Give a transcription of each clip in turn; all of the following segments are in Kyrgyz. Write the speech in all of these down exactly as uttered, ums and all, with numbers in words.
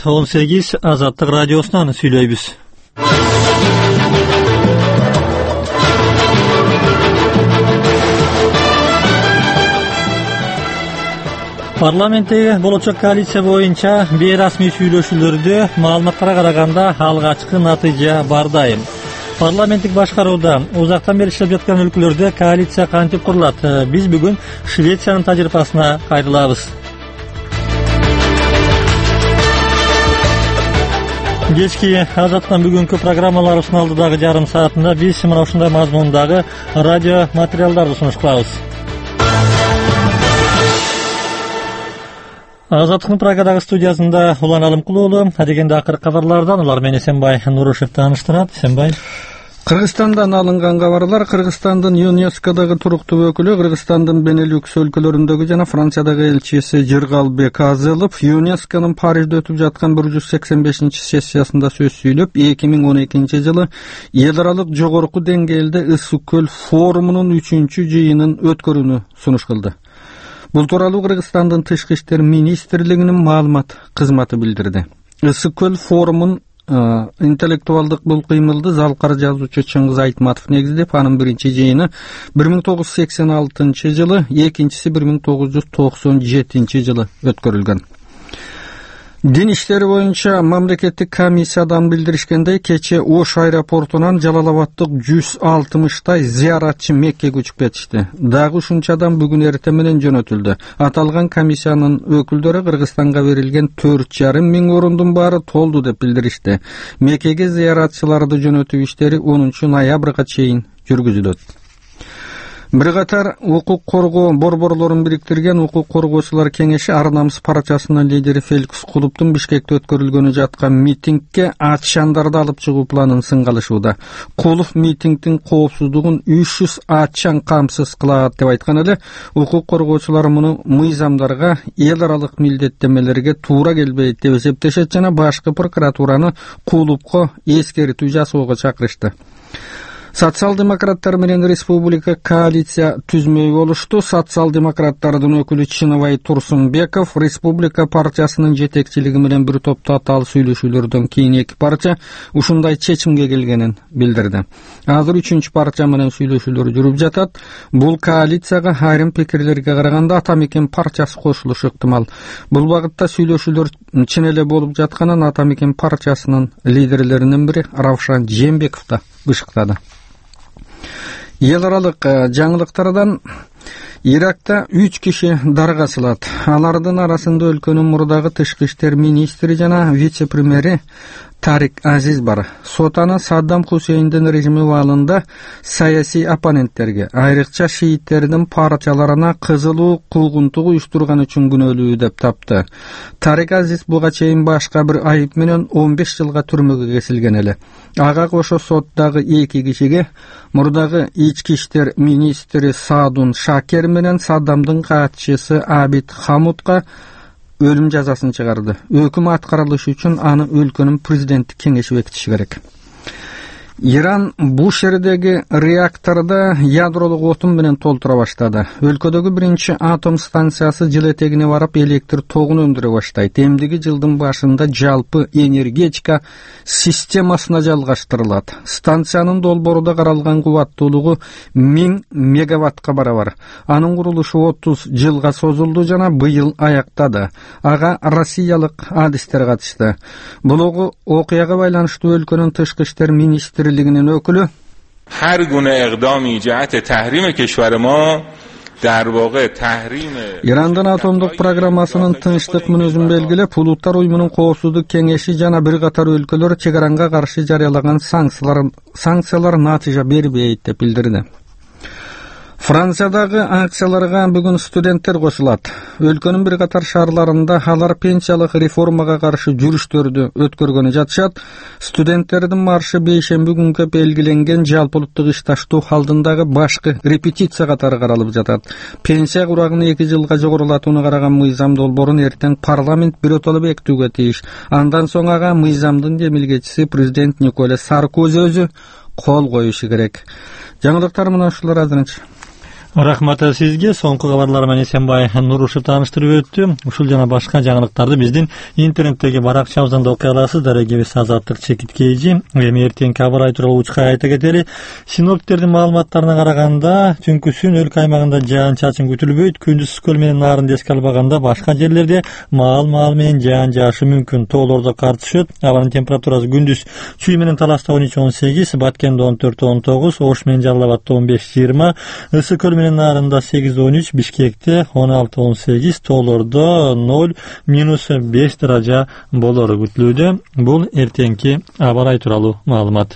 саат он сегиз Азаттык радиосунан сүйлөйбүз. Парламенттеги болочок коалиция боюнча бейрасмий сүйлөшүүлөрдө маалыматтарга караганда алгачкы натыйжа бар дайым. Парламенттик башкарууда узактан бери иштеп жаткан өлкөлөрдө коалиция кантип курулат? Биз бүгүн Швециянын тажрыйбасына кайрылабыз. Кечки Азаттын бүгүнкү программаларыбыздын алдыдагы жарым саатында биз мына ушундай мазмундагы радио материалдарды сунуш кылабыз. Азаттыктын Прагадагы студиясында Улан Алымкулуу уулу, адегенде акыркы кабарлардан улар мени Эсенбай Нурушев тааныштырат. Эсенбай. Кыргызстандан алынган кабарлар. Кыргызстандын ЮНЕСКОдагы туруктуу өкүлү, Кыргызстандын Бенелюкс өлкөлөрүндөгү жана Франциядагы элчиси Жыргалбек Азылов ЮНЕСКОнун Парижде өтүп жаткан бир жүз сексен бешинчи сессиясында сөз сүйлөп, эки миң он экинчи жылы эл аралык жогорку деңгээлде Ысык көл форумунун үчүнчү жыйынын өткөрүүнү сунуш кылды. Бул тууралуу Кыргызстандын Тышкы иштер министрлигинин маалымат кызматы билдирди. Ысык көл форумун интеллектуалдык бул кыймылды залкар жазуучу Чыңгыз Айтматов негиздеп, анын биринчи жыйыны бир миң тогуз жүз сексен алтынчы жылы, экинчиси бир миң тогуз жүз токсон жетинчи жылы өткөрүлгөн. Дин иштери боюнча мамлекеттик комиссиядан билдиришкендей, кече Ош аэропортунан Жалалабадтык жүз алтымыштай зыяратчы Меккеге учуп кетишти. Дагы ушунча адам бүгүн эртең менен жөнөтүлдү. Аталган комиссиянын өкүлдөрү Кыргызстанга берилген төрт жарым миң орундун баары толду деп билдиришти. Меккеге зыяратчыларды жөнөтүү иштери онунчу ноябрга чейин жүргүзүлөт. Бир катар укук коргоо борборлорун бириктирген укук коргоочулар кеңеши Ар намыс парачасынын лидери Феликс Кулуптун Бишкекте өткөрүлгөнү жаткан митингге атчандарды алып чыгуу планын сынгалышууда. Кулов митингдин коопсуздугун үч жүз атчан камсыз кылат деп айткан эле, укук коргоочулар муну мыйзамдарга, эл аралык милдеттемелерге туура келбейт деп эсептешет жана башкы прокуратураны Кулупко эскертүү жасоого чакырышты. Социал-демократтар менен республика коалиция түзмөй болушту. Социал-демократтардын өкүлү Чыныбай Турсунбеков республика партиясынын жетекчилиги менен бир топ татаал сүйлөшүүлөрдөн кийин эки партия ушундай чечимге келгенин билдирди. Азыр үчүнчү партия менен сүйлөшүүлөр жүрүп жатат. Бул коалицияга айрым пикирлерге караганда Ата Мекен партиясы кошулушу ыктымал. Бул багытта сүйлөшүүлөр чын эле болуп жатканын Ата Мекен партиясынын лидерлеринин бири Равшан Жээнбеков да бышыктады. Ел аралык жаңылыктардан Иракта үч киши дарга асылат. Алардын арасында өлкөнүн мурдагы тышкы иштер министри жана вице-премьери Тарик Азиз бар. Сотаны Саддам Хусейндин режими убагында саясий оппоненттерге, айрыкча шииттердин партияларына кызылуу куугунтук уюштурган үчүн күнөөлүү деп тапты. Тарик Азиз буга чейин башка бир айып менен он беш жылга түрмөгө кесилген эле. Ага кошо соттагы эки кишиге мурдагы ички иштер министри Саадун Шакер менен Саддамдын катчысы Абид Хамудка өлүм жазасын чыгарды. Өкүм аткарылышы үчүн аны өлкөнүн президенттик кеңеши бекитиши керек. Иран Бушердеги реакторда ядролук отун менен толтура баштады. Өлкөдөгү биринчи атом станциясы жыл этегине барып электр тогун өндүрө баштайт. Эмдиги жылдын башында жалпы энергетика системасына жалгаштырылат. Станциянын долбоорунда каралган кубаттуулугу миң мегаваттка барабар. Анын курулушу отуз жылга созулду жана быйыл аяктады. Ага россиялык адистер катышты. Бул окуяга байланыштуу өлкөнүн тышкы иштер министри өкүлү هر گونه اقدامی جهت تحریم کشور ما در واقع تحریم Ирандын атомдук программасынын тынчтык мүнөзүн белгилеп, Улуттар уюмунун коопсуздук кеңеши жана бир катар өлкөлөр чек аранга каршы жарыялаган санкциялар санкциялар натыйжа бербейт деп билдирди. Франциядагы акцияларга бүгүн студенттер кошулат. Өлкөнүн бир катар шаарларында алар пенсиялык реформага каршы жүрүштөрдү өткөргөнү жатышат. Студенттердин маршы бейшемби күнгө белгиленген жалпы улуттук ишташтоо алдындагы башкы репетиция катары каралып жатат. Пенсия курагын эки жылга жогорулатууну караган мыйзам долбоорун эртең парламент биротоло бекитүүгө тийиш. Андан соң ага мыйзамдын демилгечиси президент Николя Саркози өзү кол коюшу керек. Жаңылыктар мына ушулар азырынча. Рахмат сизге. Соңку кабарлар менен Эсенбай Нурушев тааныштырып өттү. Ушул жана башка жаңылыктарды биздин интернеттеги баракчабыздан да окуй аласыз. Дарегебиз Азаттык Чекиткейжи. Эми эртеңки аба ырайы тууралуу учка айта кетели. Синоптиктердин маалыматтарына караганда, түнкүсүн өлкө аймагында жаан-чачын күтүлбөйт. Күндүз көл менен наарынды эске албаганда башка жерлерде маал-маал менен жаан жаашы мүмкүн. Тоолордо кар түшөт. Абанын температурасы күндүз Чүй менен Таласта он үч он сегиз, Баткенде он төрт он тогуз, Ош менен Жалал Абадта он беш жыйырма, Ысык көл менен Нарында сегиз он үч, Бишкекте он алты он сегиз, тоолордо ноль минус беш даража болору күтүлүүдө. Бул эртеңки аба ырайы тууралуу маалымат.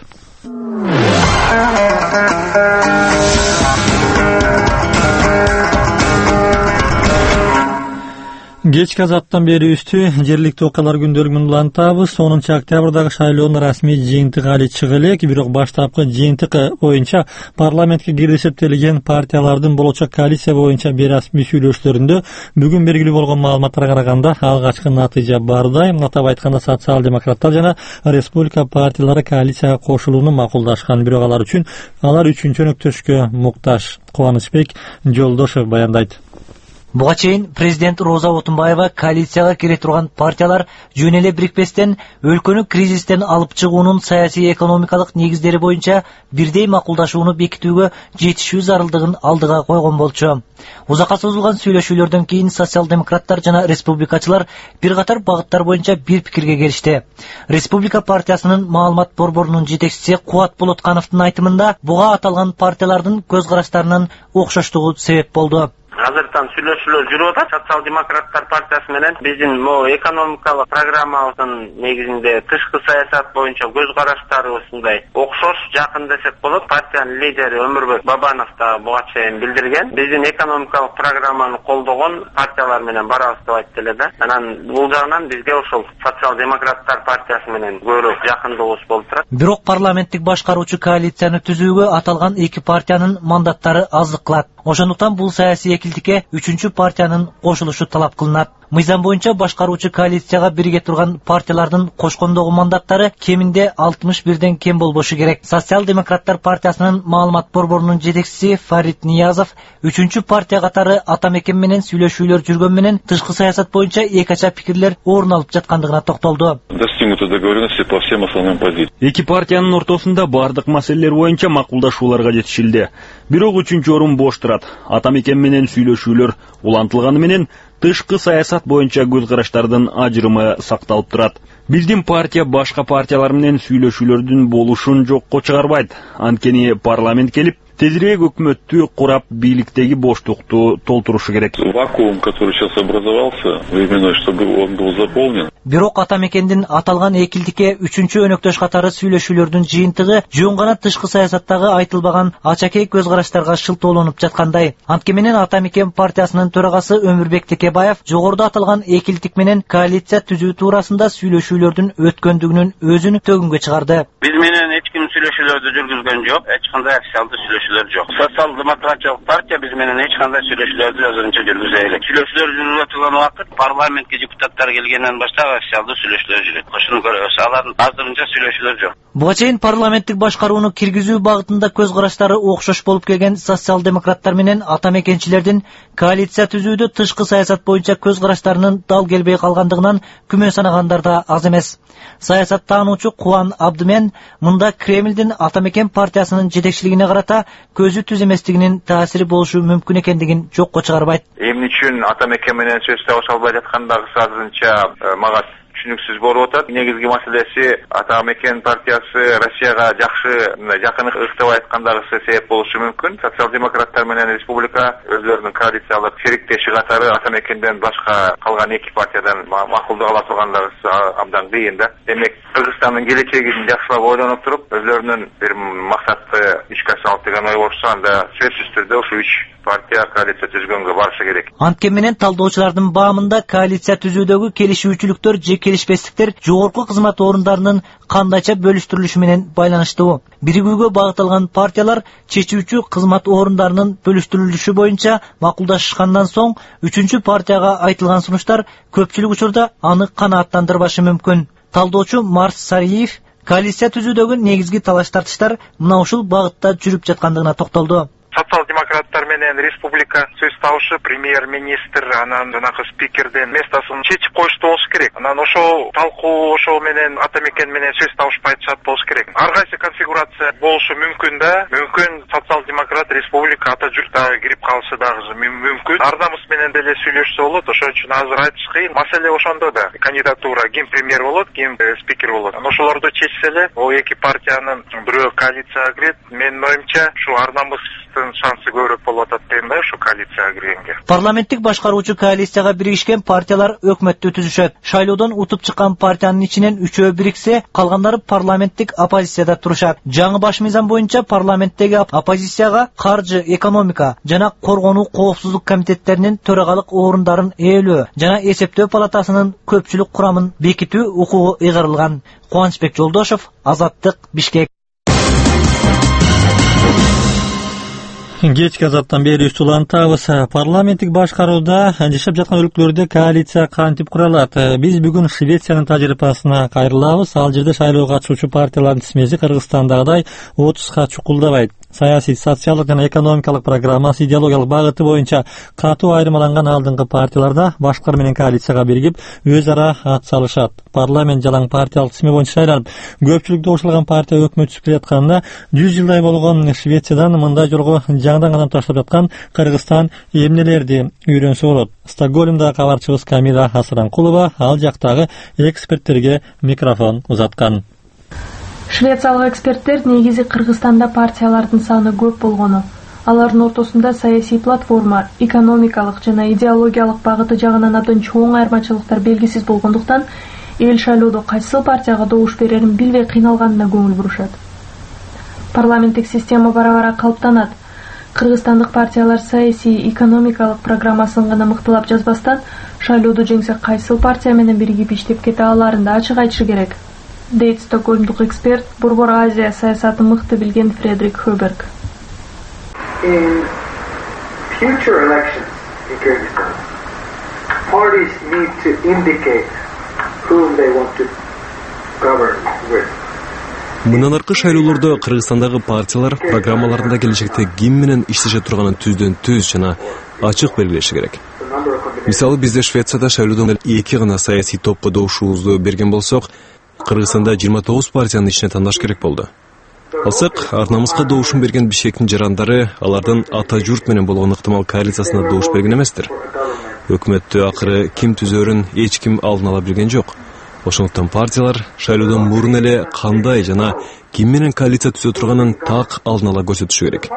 Кечки азаттан бери үстү жергиликтүү окуялар күндөлүгүн улантабыз. онунчу октябрдагы шайлоонун расмий жыйынтыгы али чыга элек, бирок баштапкы жыйынтык боюнча парламентке кирип эсептелген партиялардын болочок коалиция боюнча бейрасмий сүйлөшүүлөрүндө бүгүн белгилүү болгон маалыматтарга караганда алгачкы натыйжа бардай. Атап айтканда социал-демократтар жана республика партиялары коалицияга кошулууну макулдашкан, бирок алар үчүн алар үчүнчү өнөктөшкө муктаж. Кубанычбек Жолдошев баяндайт. Буга чейин президент Роза Отунбаева коалицияга кире турган партиялар жөн эле бирикпестен өлкөнү кризистен алып чыгуунун саясий экономикалык негиздери боюнча бирдей макулдашууну бекитүүгө жетишүү зарылдыгын алдыга койгон болчу. Узакка созулган сүйлөшүүлөрдөн кийин социал-демократтар жана республикачылар бир катар багыттар боюнча бир пикирге келишти. Республика партиясынын маалымат борборунун жетекчиси Кубат Болоткановдун айтымында буга аталган партиялардын көз караштарынын окшоштугу себеп болду. Азыртан сүйлөшүүлөр жүрүп атат. Социал-демократтар партиясы менен биздин могу экономикалык программабыздын негизинде тышкы саясат боюнча көз караштары ушундай окшош, жакын десек болот. Партиянын лидери Өмүрбек Бабанов да буга чейин билдирген. Биздин экономикалык программаны колдогон партиялар менен барабыз деп айтты эле да. Анан бул жагынан бизге ошол социал-демократтар партиясы менен көбүрөөк жакындыгыбыз болуп турат. Бирок парламенттик башкаруучу коалицияны түзүүгө аталган эки партиянын мандаттары аздык кылат. Ошондуктан бул саясий экилдикке үчүнчү партиянын кошулушу талап кылынат. Мыйзам боюнча башкаруучу коалицияга бирге турган партиялардын кошкондогу мандаттары кеминде алтымыш бирден кем болбошу керек. Социал-демократтар партиясынын маалымат борборунун жетекчиси Фарид Ниязов үчүнчү партия катары Атамекен менен сүйлөшүүлөр жүргөн менен тышкы саясат боюнча эки ача пикирлер орун алып жаткандыгына токтолду. Эки партиянын ортосунда бардык маселелер боюнча макулдашууларга жетишилди. Бирок үчүнчү орун бош турат. Атамекен менен сүйлөшүүлөр улантылганы менен тышкы саясат боюнча көз караштардын ажырымы сакталып турат. Биздин партия башка партиялар менен сүйлөшүүлөрдүн болушун жокко чыгарбайт. Анткени парламент келип тезирээк өкмөттү курап бийликтеги боштукту толтурушу керек. Вакуум, который сейчас образовался, временной, чтобы он был заполнен. Бирок Атамекендин аталган экилдикке үчүнчү өнөктөш катары сүйлөшүүлөрдүн жыйынтыгы жөн гана тышкы саясаттагы айтылбаган ачакей көз караштарга шылтоолонуп жаткандай. Антке менен Атамекен партиясынын төрагасы Өмүрбек Текебаев жогоруда аталган экилдик менен коалиция түзүү туурасында сүйлөшүүлөрдүн өткөндүгүнүн өзүн төгүнгө чыгарды. Биз менен эч ким сүйлөшүүлөрдү жүргүзгөн жок, эч кандай официалдуу сүйлөшүүлөр жок. Социал-демократиялык партия биз менен эч кандай сүйлөшүүлөрдү өзүнчө жүргүзө элек. Сүйлөшүүлөр жүрүп жаткан убакыт парламентке депутаттар келгенден баштап официалдуу сүйлөшүүлөр жүрөт. Ошону көрөбүз. Алардын азырынча сүйлөшүүлөр жок. Буга чейин парламенттик башкарууну киргизүү багытында көз караштары окшош болуп келген социал-демократтар менен атамекенчилердин коалиция түзүүдө тышкы саясат боюнча көз караштарынын дал келбей калгандыгынан күмөн санагандар да аз эмес. Саясаттануучу Кубан Абдымен мында Кремлдин Атамекен партиясынын жетекчилигине карата көзү түз эместигинин таасири болушу мүмкүн экендигин жокко чыгарбайт. Эмне үчүн Атамекен менен сөз табыша албай жаткандыгы азырынча мага түшүнүксүз болуп атат. Негизги маселеси Атамекен партиясы Россияга жакшы жакын ыктап айткандагысы себеп болушу мүмкүн. Социал-демократтар менен республика өзлөрүнүн коалициялык сериктеши катары Атамекенден башка калган эки партиядан макулдук ала тургандыгысы абдан кыйын да. Демек Кыргызстандын келечегин жакшылап ойлонуп туруп, өзлөрүнүн бир максатты ишке асырып деген ой болсо, анда сөзсүз түрдө ушу үч партия коалиция түзгөнгө барышы керек. Анткен менен талдоочулардын баамында коалиция түзүүдөгү келишүүчүлүктөр же келишпестиктер жогорку кызмат орундарынын кандайча бөлүштүрүлүшү менен байланыштуу. Биригүүгө багытталган партиялар чечүүчү кызмат орундарынын бөлүштүрүлүшү боюнча макулдашышкандан соң үчүнчү партияга айтылган сунуштар көпчүлүк учурда аны канааттандырбашы мүмкүн. Талдоочу Марс Сариев коалиция түзүүдөгү негизги талаш тартыштар мына ушул багытта жүрүп жаткандыгына токтолду. Социал-демократтар алар менен республика сөз табышып, премьер-министр анан жанагы спикерден местосын чечип коюшту болуш керек. Анан ошол талкуу ошол менен атамекен менен сөз табышпай атышат болуш керек. Ар кайсы конфигурация болушу мүмкүн да, мүмкүн социал-демократ республика ата журт дагы кирип калышы дагы мүмкүн. Ар намыс менен деле сүйлөшсө болот. Ошон үчүн азыр айтыш кыйын. Маселе ошондо да. Кандидатура ким премьер болот, ким спикер болот. Ошолорду чечсе эле, о эки партиянын бирөө коалицияга кирет. Менин оюмча, ушу ар намыстын шансы көбүрөөк болуп атат дейм да, ушу коалицияга киргенге. Парламенттик башкаруучу коалицияга биригишкен партиялар өкмөттү түзүшөт. Шайлоодон утуп чыккан партиянын ичинен үчөө бириксе, калгандары парламенттик оппозицияда турушат. Жаңы баш мыйзам боюнча парламенттеги оппозицияга каржы, экономика жана коргонуу коопсуздук комитеттеринин төрагалык орундарын ээлөө жана эсептөө палатасынын көпчүлүк курамын бекитүү укугу ыйгарылган. Кубанычбек Жолдошов, Азаттык, Бишкек. Кечки азаттан бери улантабыз. Парламенттик башкарууда жашап жаткан өлкөлөрдө коалиция кантип куралат? Биз бүгүн Швециянын тажрыйбасына кайрылабыз. Ал жерде шайлоого катышуучу партиялардын тизмеси Кыргызстандагыдай отузга чукулдабайт. Саясий, социалдык жана экономикалык программасы, идеологиялык багыты боюнча катуу айырмаланган алдыңкы партияларда башкалар менен коалицияга биригип өз ара ат салышат. Парламент жалаң партиялык тизме боюнча шайланып, көпчүлүктү ошолгон партия өкмөт түзүп келатканда жүз жылдай болгон Швециядан мындай жолго жаңыдан гана таштап жаткан Кыргызстан эмнелерди үйрөнсө болот? Стокгольмдагы кабарчыбыз Камила Асыранкулова ал жактагы эксперттерге микрофон узаткан. Швециялык эксперттер негизи Кыргызстанда партиялардын саны көп болгону, алардын ортосунда саясий платформа, экономикалык жана идеологиялык багыты жагынан абдан чоң айырмачылыктар белгисиз болгондуктан эл шайлоодо кайсы партияга добуш берерин билбей кыйналганына көңүл бурушат. Парламенттик система бара-бара калыптанат. Кыргызстандык партиялар саясий, экономикалык программасын гана мыктылап жазбастан, шайлоодо жеңсе кайсы партия менен биригип иштеп кете аларын да ачык айтышы керек, дейт стокгольмдук эксперт, Борбор Азия саясатын мыкты билген Фредрик Хёберг. In future elections in Kyrgyzstan, parties need to indicate whom they want to govern with. Мындан аркы шайлоолордо Кыргызстандагы партиялар программаларында келечекте ким менен иштеше турганын түздөн түз жана ачык белгилеши керек. Мисалы бизде Швецияда шайлоодон эки гана саясий топко добушубузду берген болсок, Кыргызстанда жыйырма тогуз партиянын ичине тандаш керек болду. Алсак, арнамызга добушун берген Бишкектин жарандары алардын ата журт менен болгон ыктымал коалициясына добуш берген эместир. Өкмөттү акыры ким түзөрүн эч ким алдын ала билген жок. Ошондуктан партиялар шайлоодон мурун эле кандай жана ким менен коалиция түзө турганын так алдын ала көрсөтүшү керек.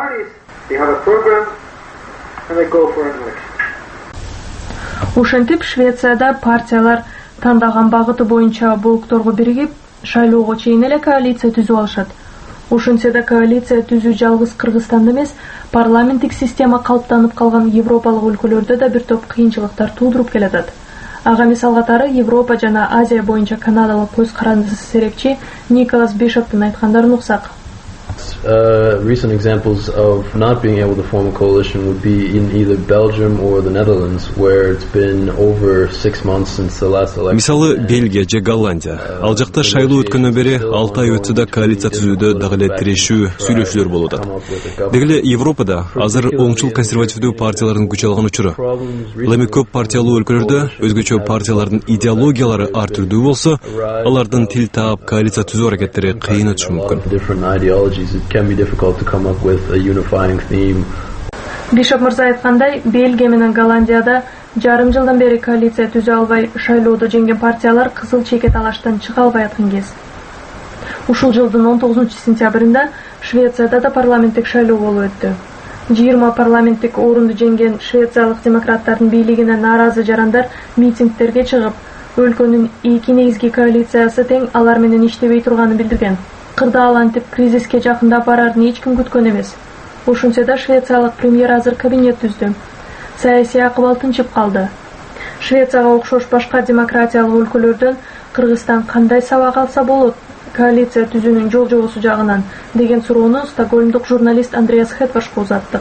Ошентип Швецияда партиялар тандаган багыты боюнча блокторго биригип, шайлоого чейин эле коалиция түзүп алышат. Ошентсе да коалиция түзүү жалгыз Кыргызстанда эмес, парламенттик система калыптанып калган европалык өлкөлөрдө да бир топ кыйынчылыктар туудуруп келатат. Ага мисал катары Европа жана Азия боюнча канадалык көз карандысы серепчи Николас Бишоптун айткандарын уксак. Uh, recent examples of not being able to form a coalition would be in either Belgium or the Netherlands, where it's been over six months since the last election. Мисалы Бельгия же Голландия. Ал жакта шайлоо өткөндөн бери алты ай өтсө да коалиция түзүүдө дагы эле тирешүү, сүйлөшүүлөр болуп атат. Деги эле Европада азыр оңчул консервативдүү партиялардын күч алган учуру. Ал эми көп партиялуу өлкөлөрдө өзгөчө партиялардын идеологиялары ар түрдүү болсо, алардын тил таап коалиция түзүү аракеттери кыйын өтүшү мүмкүн. It can be difficult to come up with a unifying theme. Бишоп мырза айткандай, Бельгия менен Голландияда жарым жылдан бери коалиция түзө албай, шайлоодо жеңген партиялар кызыл чеке талаштан чыга албай аткан кез. Ушул жылдын он тогузунчу сентябрында Швецияда да парламенттик шайлоо болуп өттү. жыйырма парламенттик орунду жеңген швециялык демократтардын бийлигине нааразы жарандар митингтерге чыгып, өлкөнүн эки негизги коалициясы тең алар менен иштебей турганын билдирген. Кырдаалантип кризиске жакындап барарын эч ким күткөн эмес. Ошентсе да швециялык премьер азыр кабинет түздү. Саясий акыбал тынчып калды. Швецияга окшош башка демократиялык өлкөлөрдөн Кыргызстан кандай сабак алса болот коалиция түзүүнүн жол жобосу жагынан деген суроону стокгольмдук журналист Андреас Хетвашко узаттык.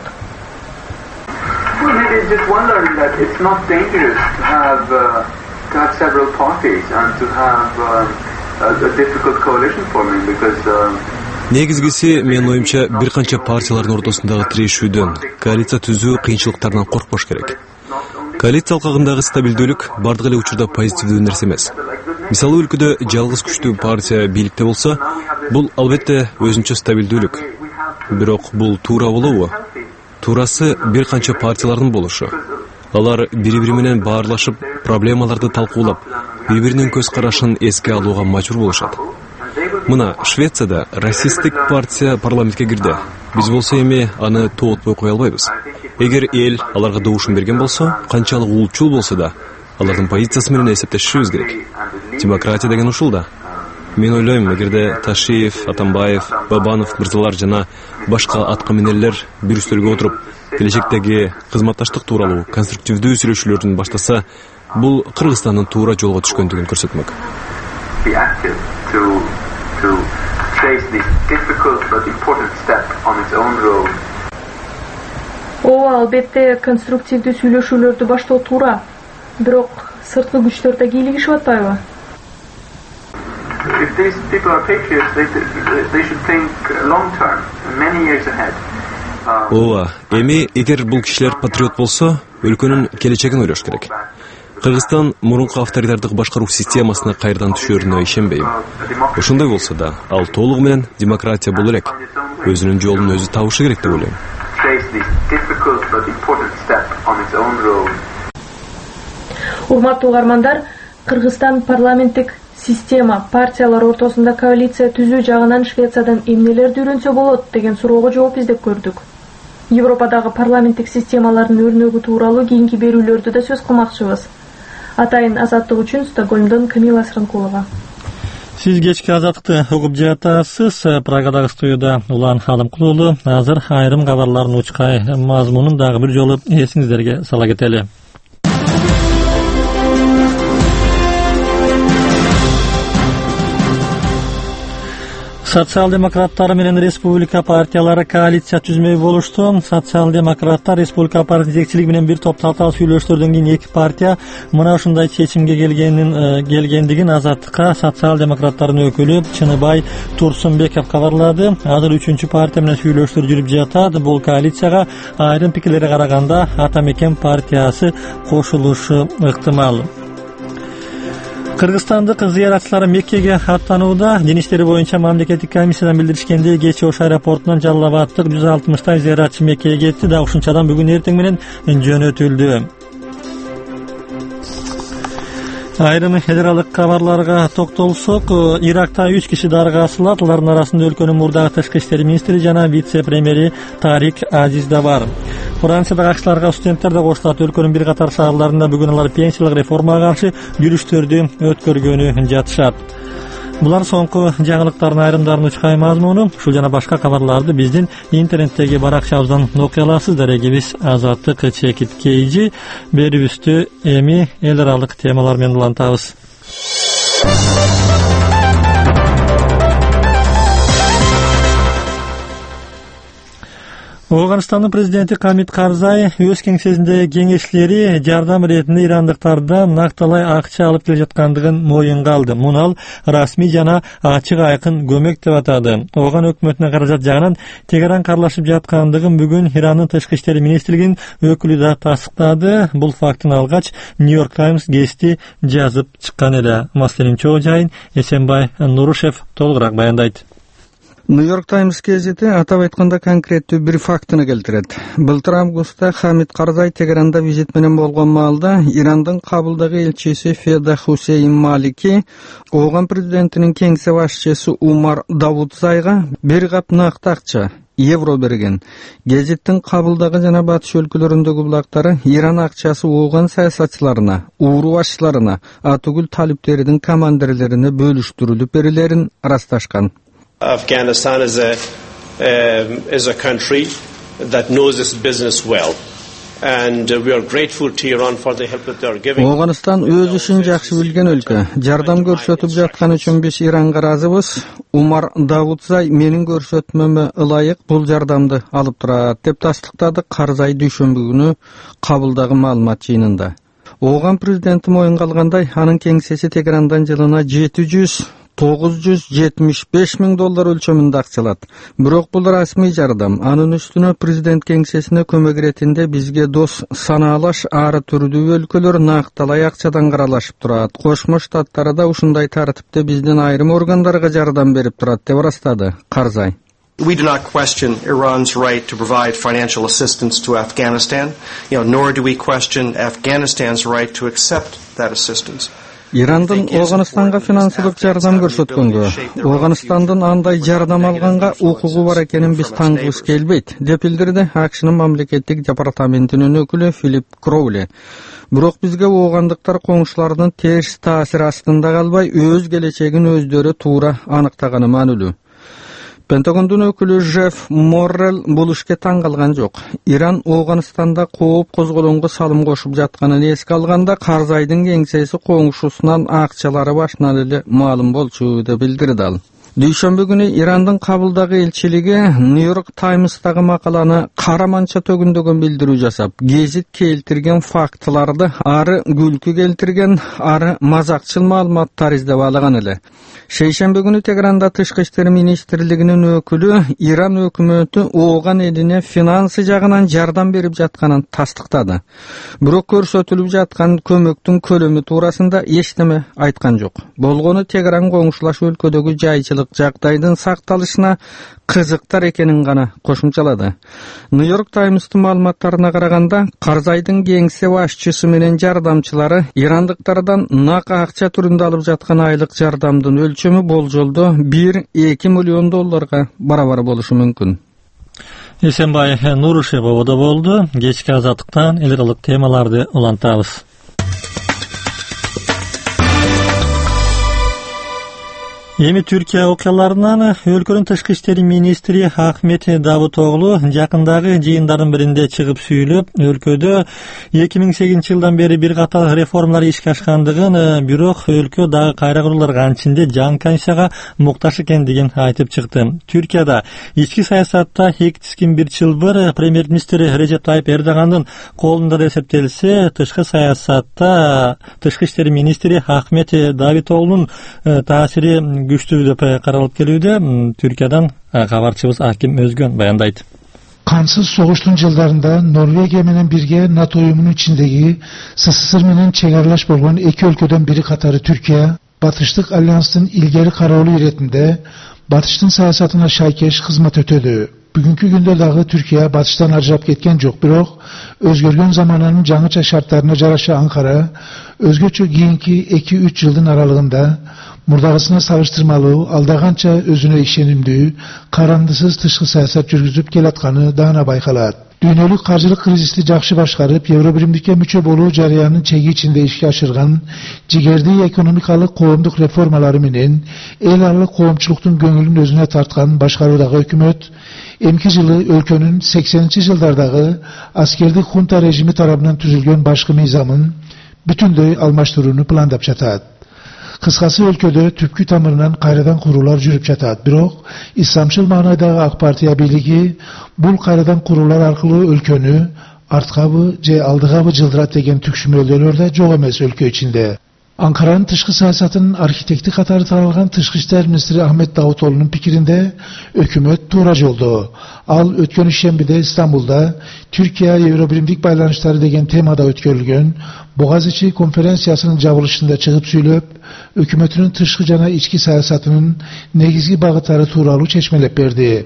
A difficult coalition forming because uh, Негизгиси менин оюмча бир канча партиялардын ортосундагы тирешүүдөн, коалиция түзүү кыйынчылыктарынан коркпош керек. Коалиция алкагындагы стабилдүүлүк бардык эле учурда позитивдүү нерсе эмес. Мисалы өлкөдө жалгыз күчтүү партия бийликте болсо, бул албетте өзүнчө стабилдүүлүк. Бирок бул туура болобу? Туурасы бир канча партиялардын болушу. Алар бири-бири менен баарлашып, проблемаларды талкуулап, бири-биринин көз карашын эске алууга мажбур болушат. Мына Швецияда расисттик партия парламентке кирди. Биз болсо эми аны тоотпой кое албайбыз. Эгер эл аларга добушун берген болсо, канчалык улчул болсо да, алардын позициясы менен эсептешишибиз керек. Демократия деген ушул да. Мен ойлойм, эгерде Ташиев, Атамбаев, Бабанов мырзалар жана башка аткаминерлер бир үстөлгө отуруп, келечектеги кызматташтык тууралуу конструктивдүү сүйлөшүүлөрдүн баштаса, бул Кыргызстандын туура жолго түшкөндүгүн көрсөтмөк. Ооба, албетте конструктивдүү сүйлөшүүлөрдү баштоо туура. Бирок сырткы күчтөр да кийлигишип атпайбы? If these people are patriots, they, they should think long term, many years ahead. Ооба, эми эгер бул кишилер патриот болсо, өлкөнүн келечегин ойлош керек. Кыргызстан мурунку авторитардык башкаруу системасына кайрадан түшөрүнө ишенбейм. Ошондой болсо да, ал толугу менен демократия боло элек. Өзүнүн жолун өзү табышы керек деп ойлойм. Урматтуу угармандар, Кыргызстан парламенттик система партиялар ортосунда коалиция түзүү жагынан Швециядан эмнелерди үйрөнсө болот деген суроого жооп издеп көрдүк. Европадагы парламенттик системалардын өрнөгү тууралуу кийинки берүүлөрдү да сөз кылмакчыбыз. Атайын азаттык үчүн Стокгольмдон Камила Сранкулова. Сиз кечки азаттыкты угуп жатасыз. Прагадагы студияда Улан Халымкулуулу. Азыр айрым кабарлардын учкай мазмунун дагы бир жолу эсиңиздерге сала кетели. Социал-демократтар менен республика партиялары коалиция түзмөй болушту. Социал-демократтар республика партия жетекчилиги менен бир топ талтал сүйлөштөрдөн кийин эки партия мына ушундай чечимге келгенин келгендигин Азаттыкка социал-демократтардын өкүлү Чыныбай Турсунбеков кабарлады. Азыр үчүнчү партия менен сүйлөштөр жүрүп жатат. Бул коалицияга айрым пикирлерге караганда Ата Мекен партиясы кошулушу ыктымал. Кыргызстандык зыяратчылар Меккеге аттанууда. Дин иштери боюнча мамлекеттик комиссиядан билдиришкендей, кечээ Ош аэропортунан Жалал Абадтык жүз алтымыштай зыяратчы Меккеге кетти да ушунчадан бүгүн эртең менен жөнөтүлдү. Айрым эл аралык кабарларга токтолсок, Иракта үч киши дарыга асылат. Алардын арасында өлкөнүн мурдагы тышкы иштер министри жана вице-премьери Тарик Азиз да бар. Франциядагы акчыларга студенттер да кошулат. Өлкөнүн бир катар шаарларында бүгүн алар пенсиялык реформага каршы жүрүштөрдү өткөргөнү жатышат. Булар соңку жаңылыктардын айрымдарын учкай мазмуну. Ушул жана башка кабарларды биздин интернеттеги баракчабыздан окуй аласыз. Дарегибиз Азаттык Чекит Кейжи. Берүүбүздү эми эл аралык темалар менен улантабыз. Ауганстандын президенти Хамид Карзай өз кеңсесиндеги кеңешчилери жардам иретинде ирандыктардан накталай акча алып келе жаткандыгын моюнга алды. Муну ал расмий жана ачык айкын көмөк деп атады. Ооган өкмөтүнүн каражат жагынан Тегеран карлашып жаткандыгын бүгүн Ирандын тышкы иштер министрлигинин өкүлү да тастыктады. Бул фактыны алгач Нью-Йорк Таймс гезити жазып чыккан эле. Маселенин чогуу жайын Эсенбай Нурушев толугураак баяндайт. Нью-Йорк Таймс гезити атап айтканда конкреттүү бир фактыны келтирет. Былтыр августта Хамид Карзай Тегеранда визит менен болгон маалда Ирандын Кабылдагы элчиси Феда Хусейн Малики Ооган президентинин кеңсе башчысы Умар Давудзайга бир кап накты акча евро берген. Гезиттин Кабылдагы жана батыш өлкөлөрүндөгү булактары Иран акчасы Ооган саясатчыларына, ууру башчыларына, атүгүл талиптердин командирлерине бөлүштүрүлүп берилерин ырасташкан. Afghanistan is a um, is a country that knows its business well, and uh, we are grateful to Iran for the help that they are giving. Ооган өз ишин жакшы билген өлкө. Жардам көрсөтүп жаткан үчүн биз Иранга ыраазыбыз. Умар Давудзай менин көрсөтмөмө ылайык бул жардамды алып турат деп тастыктады Карзай дүйшөмбү күнү Кабылдагы маалымат жыйынында. Ооган президенти моюнга алгандай, анын кеңсеси Тегерандан жылына жети жүз тогуз жүз жетимиш беш миң доллар өлчөмүндө акчалат. Бирок бул расмий жардам. Анын үстүнө президент кеңсесине көмөк иретинде бизге дос санаалаш ары түрдүү өлкөлөр накталай акчадан каралашып турат. Кошмо Штаттары да ушундай тартипте биздин айрым органдарга жардам берип турат деп ырастады Карзай. We do not question Iran's right to provide financial assistance to Afghanistan, you know, nor do we question Afghanistan's right to accept that assistance. Ирандын Афганистанга финансылык жардам көрсөткөнгө, Афганистандын андай жардам алганга укугу бар экенин биз таңгыбыз келбейт, деп билдирди АКШнын мамлекеттик департаментинин өкүлү Филипп Кроули. Бирок бизге оогандыктар коңшулардын терс таасир астында калбай, өз келечегин өздөрү туура аныктаганы маанилүү. Пентагондун өкүлү Жефф Моррелл бул ишке таң калган жок. Иран Афганистанда кооп козголоңго салым кошуп жатканын эске алганда, Карзайдын кеңсеси коңшусунан акчалары башынан эле маалым болчу деп билдирди ал. Дүйшөмбү күнү Ирандын Кабылдагы элчилиги Нью-Йорк Таймстагы макаланы караманча төгүндөгөн билдирүү жасап, гезит келтирген фактыларды ары күлкү келтирген, ары мазакчыл маалыматтар издеп алган эле. Шейшембе күнү Тегеранда Тышкы иштер министрлигинин өкүлү Иран өкмөтү ооган элине финансы жагынан жардам берип жатканын тастыктады. Бирок көрсөтүлүп жаткан көмөктүн көлөмү туурасында эч неме айткан жок. Болгону Тегеран коңшулаш өлкөдөгү жайчылык жагдайдын сакталышына кызыктар экенин гана кошумчалады. Нью-Йорк Таймстын маалыматтарына караганда, Карзайдын кеңсе башчысы менен жардамчылары ирандыктардан нак акча түрүндө алып жаткан айлык жардамдын өлчөмү болжолдо бир-эки миллион долларга барабар болушу мүмкүн. Эсенбай Нурушев да болду. Кечки азаттыктан эл аралык темаларды улантабыз. Эми Түркия окуяларынан өлкөнүн тышкы иштери министри Ахмет Давутоглу жакындагы жыйындардын биринде чыгып сүйлөп, өлкөдө эки миң сегизинчи жылдан бери бир катар реформалар ишке ашкандыгын, бирок өлкө дагы кайра куруларга ичинде жаңы конституцияга муктаж экендигин айтып чыкты. Түркияда ички саясатта эки тискин бир чылбыр премьер-министр Режеп Тайып Эрдогандын колунда деп эсептелсе, тышкы саясатта тышкы иштери министри Ахмет Давутоглунун таасири күчтүү деп каралып келүүдө. Түркиядан кабарчыбыз Аким Өзгөн баяндайт. Кансыз согуштун жылдарында Норвегия менен бирге НАТО уюмунун ичиндеги СССР менен чек аралаш болгон эки өлкөдөн бири катары Түркия Батыштык альянстын илгери кароолу иретинде Батыштын саясатына шайкеш кызмат өтөдү. Бүгүнкү күндө дагы Түркия Батыштан ажырап кеткен жок, бирок өзгөргөн замананын жаңыча шарттарына жараша Анкара өзгөчө кийинки эки-үч жылдын аралыгында мурдагысына салыштырмалуу, алдаганча өзүнө ишенимдүү, карандысыз тышкы саясат жүргүзүп келатканы даана байкалат. Дүйнөлүк каржылык кризисти жакшы башкарып, Евробиримдикке мүчө болуу жарыянын чеги ичинде ишке ашырган жигердүү экономикалык коомдук реформалары менен эл аралык коомчулуктун көңүлүн өзүнө тарткан башкаруудагы өкмөт эмки жылы өлкөнүн сексенинчи жылдардагы аскердик хунта режими тарабынан түзүлгөн башкы мыйзамын бүтүндөй алмаштырууну пландап жатат. Кыскасы өлкөдө түпкү тамырынан кайрадан куруулар жүрүп жатат. Бирок исламчыл маанайдагы ак партия бийлиги бул кайрадан куруулар аркылуу өлкөнү арткабы же алдыгабы жылдырат деген түкшүмөлдөр да жок эмес өлкө ичинде. Анкаранын тышкы саясатынын архитекти катары таралган тышкы иштер министри Ахмет Давутоглунун пикиринде өкмөт туура жолдо. Ал өткөн ишембиде Стамбулда Түркия Евробиримдик байланыштары деген темада өткөрүлгөн Богазичи конференциясынын жабылышында чыгып сүйлөп, өкмөтүнүн тышкы жана ички саясатынын негизги багыттары тууралуу чечмелеп берди.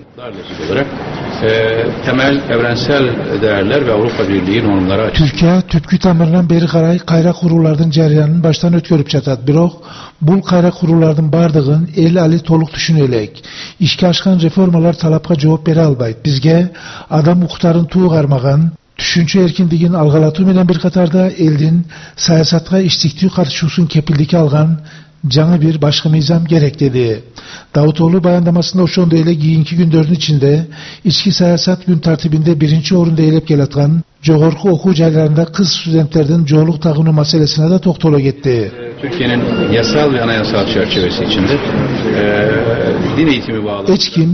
Temel evrensel değerler ve Avrupa Birliği normları açık. Türkiye tüpkü tamırından beri karay kayra kurulardan jariyanın baştan ötkörüp çatat. Birok bul kayra kurulardan bardığın el ali toluk düşünelek. İşke aşkan reformalar talapka cevap beri albayt. Bizge adam muhtarın tuğ garmagan, düşünce erkindigin algalatı menen bir katarda eldin sayasatka iştiktiği karşıusun kepildiki algan жаңы bir başka mizam gerek dedi. Davutoğlu bayandamasında oşonda ele giyinki gündörün içinde içki siyasat gün tartibinde birinci orunda elep gelatkan jogorku okuu jaylarında kız studentlerden çoğuluk tağını meselesine de toktolo gitti. Türkiye'nin yasal ve anayasal çerçevesi içinde e, din eğitimi bağlı. Hiç kim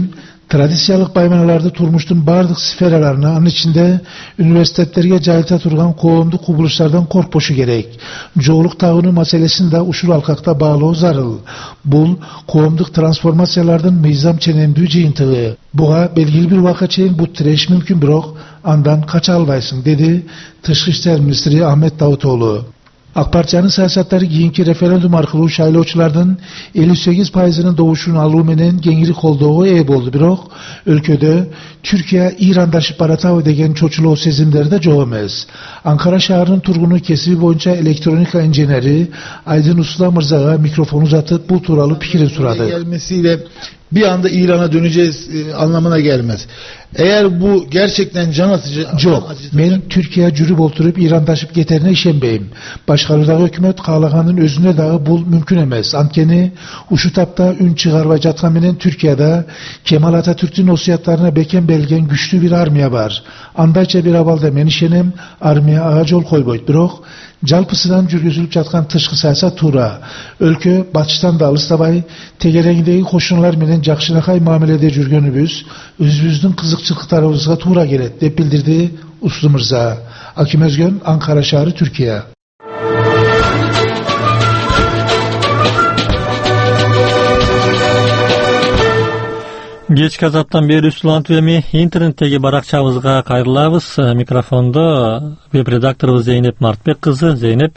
Tradisiyalik baymanalарды turmuştun bardıq sferalarına, anın içinde üniversitetlerge jayılta turgan koğumdu kubuluşlardan korkpoşu gerek. Çoğuluk tağını meselesini de uşul alkakta bağlı zarıl. Bul, koğumduk transformasiyalardan meyzam çenemdüğü ceyintığı. Buğa belgili bir vaka çeyin bu tireş mümkün birok, andan kaça albaysın, dedi Tışkı İşler Ministri Ahmet Davutoğlu. AK Partiyanın siyasatları keyinki referendum arkalı şaylovçulardan elli sekiz faizinin doğuşunu aluu menen gengirik olduğu eye boldu. Birok, ülkede Türkiye İran'daşı paratav degen çoçulu sezimleri de çok emez. Ankara şaharının turgunu kesibi boyunca elektronika injeneri Aydın Usla Mırzağa mikrofonu uzatıp bu turalı fikri suradı. Gelmesiyle bir anda İran'a döneceğiz e, anlamına gelmez. Eğer bu gerçekten can atıcı... Yok, men Türkiye cürüp oturup İran'daşıp geterine işenbeyim. Başkalıdaki hükümet Kağlağan'ın özüne dağı bul mümkün emez. Ankeni, uşu tapta ün çıgarva jatkamenen Türkiye'de Kemal Atatürk'ün osiyatlarına beken belgen güçlü bir armiya var. Andayça bir avalda men işenem, armiya ağa jol koyboyt. Birok, jalpısından жүрgüzülüp jatkan tışkı sayasa tura. Өлkö batıştan da alıstabay, tegerengidegi koşunlar menen jakşınakay muamelede жүрgönübüz, özümüzdün kızıkçılıklarımızga tura gelet, dep bildirdi Uslu Mırza. Akim Özgön, Ankara şahri, Türkiye. Кечки азаттан бери Усланд эми интернеттеги баракчабызга кайрылабыз. Микрофондо веб-редакторубуз Зейнеп Мартбек кызы. Зейнеп.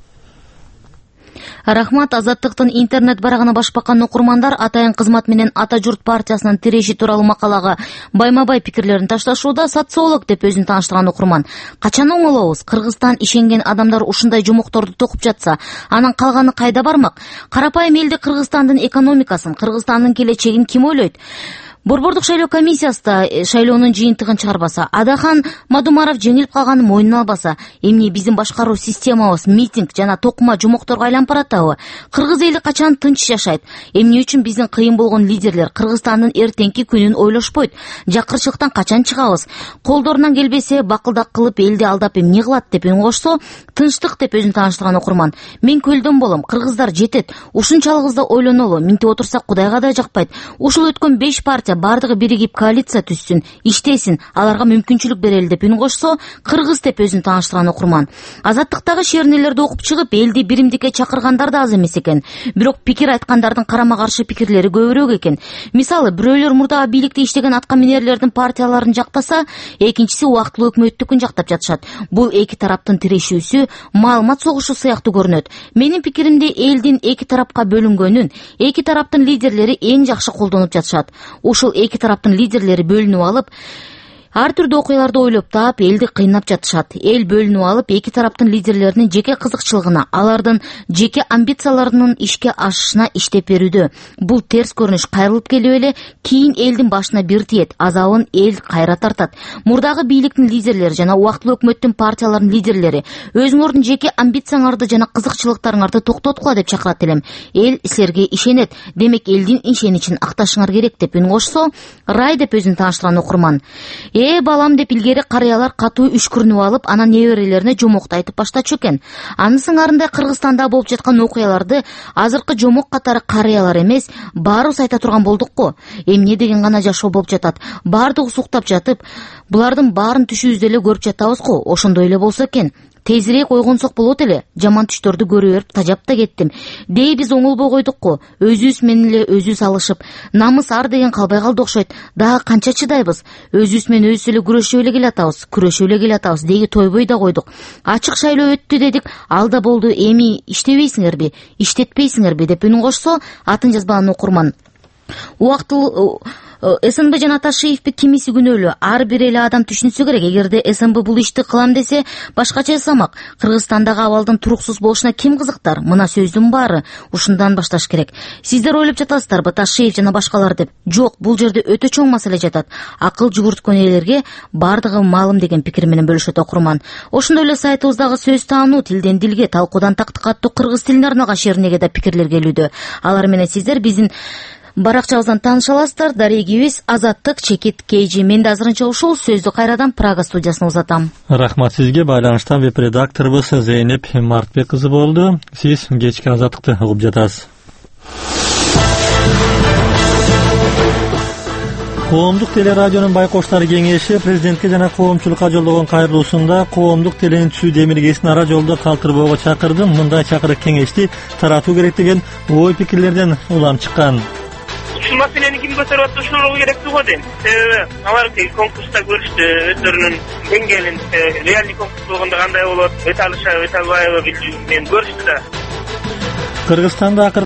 Рахмат. Азаттыктын интернет барагына башпакан окурмандар Атайын кызмат менен Ата журт партиясынын тиреши тууралуу макалага байма-бай пикирлерин ташташууда социолог деп өзүн тааныштырган окурман. Качан оңолобуз? Кыргызстан ишенген адамдар ушундай жумокторду токуп жатса, анан калганы кайда бармак? Карапайым элди Кыргызстандын экономикасын, Кыргызстандын келечегин ким ойлойт? Борбордук шайлоо комиссиясы да шайлоонун жыйынтыгын чыгарбаса, Адахан Мадумаров жеңилип калганын мойнуна албаса, эмне биздин башкаруу системабыз митинг жана токума жумокторго айланып баратабы? Кыргыз эли качан тынч жашайт? Эмне үчүн биздин кыйын болгон лидерлер Кыргызстандын эртеңки күнүн ойлошпойт? Жакырчылыктан качан чыгабыз? Колдорунан келбесе бакылдак кылып элди алдап эмне кылат деп үн кошсо, тынчтык деп өзүн тааныштырган окурман. Мен көлдөн болом, кыргыздар жетет. Ушунчалык да ойлонолу, минтип отурсак Кудайга да жакпайт. Ушул өткөн беш партия бардыгы биригип коалиция түзсүн, иштесин, аларга мүмкүнчүлүк берели деп үн кошсо, кыргыз деп өзүн тааныштырган окурман. Азаттыктагы шернелерди окуп чыгып, элди биримдикке чакыргандар да аз эмес экен. Бирок пикир айткандардын карама-каршы пикирлери көбүрөөк экен. Мисалы, бирөөлөр мурдагы бийликте иштеген аткаминерлердин партияларын жактаса, экинчиси убактылуу өкмөттүкүн жактап жатышат. Бул эки тараптын тирешүүсү, маалымат согушу сыяктуу көрүнөт. Менин пикиримде элдин эки тарапка бөлүнгөнүн, эки тараптын лидерлери эң жакшы колдонуп жатышат. Ушул эки тараптын лидерлери бөлүнүп алып, ар түрдүү окуяларды ойлоп таап, элди кыйнап жатышат. Эл бөлүнүп алып, эки тараптын лидерлеринин жеке кызыкчылыгына, алардын жеке амбицияларынын ишке ашышына иштеп берүүдө. Бул терс көрүнүш кайрылып келип эле, кийин элдин башына бир тиет, азабын эл кайра тартат. Мурдагы бийликтин лидерлери жана убактылуу өкмөттүн партияларынын лидерлери өзүңөрдүн жеке амбицияңарды жана кызыкчылыктарыңарды токтоткула деп чакырат элем. Эл силерге ишенет, демек элдин ишеничин акташыңар керек деп үн кошсо, Рай деп өзүн тааныштырган окурман. Э балам деп илгери карыялар катуу үшкүрүнүп алып, анан неберелерине жомокто айтып баштачу экен. Анын сыңарында Кыргызстанда болуп жаткан окуяларды азыркы жомок катары карыялар эмес, баарыбыз айта турган болдук го. Эмне деген гана жашоо болуп жатат. Баардыгыбыз уктап жатып, булардын баарын түшүбүздө эле көрүп жатабыз го. Ошондой эле болсо экен. Тезирээк ойгонсок болот эле. Жаман түштөрдү көрүп берип тажап да кеттим. Дей биз оңолбой койдук го. Өзүбүз менен эле өзүбүз алышып, намыс ар деген калбай калды окшойт. Дагы канча чыдайбыз? Өзүбүз менен өзүбүз эле күрөшүп эле келатабыз, күрөшүп эле келатабыз. Деги тойбой да койдук. Ачык шайлоо өттү дедик. Алда болду. Эми иштебейсиңерби, иштетпейсиңерби деп үн кошсо, атын жазбаган окурман. Убактылуу СНБ жана Аташиевпи кимиси күнөөлүү? Ар бир эле адам түшүнсө керек. Эгерде СНБ бул ишти кылам десе, башкача жасамак. Кыргызстандагы абалдын туруксуз болушуна ким кызыктар? Мына сөздүн баары ушундан башташ керек. Сиздер ойлоп жатасыздарбы, Аташиев жана башкалар деп? Жок, бул жерде өтө чоң маселе жатат. Акыл жүгүрткөн элерге бардыгы маалым деген пикир менен бөлүшөт окурман. Ошондой эле сайтыбыздагы сөз таануу, тилден дилге, талкуудан тактыкка аттуу кыргыз тилине арналган шернеге да пикирлер келүүдө. Алар менен сиздер биздин баракчабыздан тааныша аласыздар. Дарегибиз Азаттык Чекит Кейжи. Мен да азырынча ушул сөздү кайрадан Прага студиясына узатам. Рахмат сизге. Байланыштан веб-редакторубуз Зейнеп Мартбек кызы болду. Сиз кечки Азаттыкты угуп жатасыз. Коомдук телерадионун байкоштор кеңеши президентке жана коомчулукка жолдогон кайрылуусунда коомдук телени түсүү демилгесин ара жолдо калтырбоого чакырды. Мындай чакырык кеңешти таратуу керек деген ой пикирлерден улам чыккан. Ушул маселени ким көтөрүп атса ошол керекти го дейм. Себеби алар конкурста көрүштү, өздөрүнүн деңгээлин, реальный конкурс болгондо кандай болот, өтө алышабы, өтө албайбы билүү менен көрүштү да. Кыргызстанда